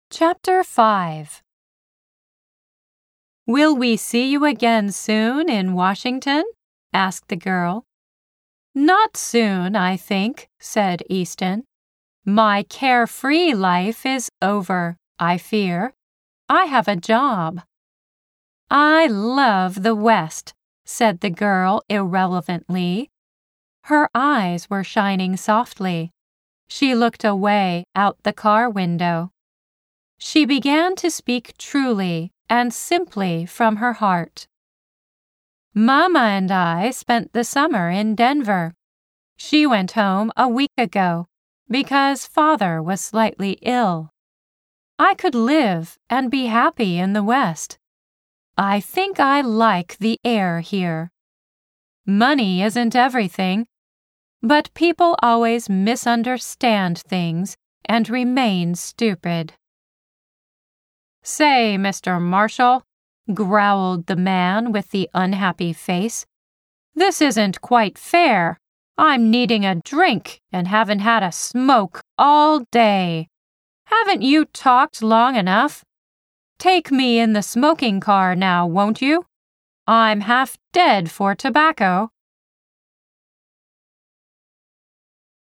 Chapter 5 "Will we see you again soon in Washington?" asked the girl. "Not soon, I think," said Easton. "My carefree life is over, I fear. I have a job." "I love the West," said the girl irrelevantly. Her eyes were shining softly. She looked away out the car window. She began to speak truly and simply from her heart. "Mama and I spent the summer in Denver. She went home a week ago because Father was slightly ill. I could live and be happy in the West. I think I like the air here. Money isn't everything, but people always misunderstand things and remain stupid." "Say, Mr. Marshall," growled the man with the unhappy face, "this isn't quite fair. I'm needing a drink and haven't had a smoke all day. Haven't you talked long enough? Take me in the smoking car now, won't you? I'm half dead for tobacco."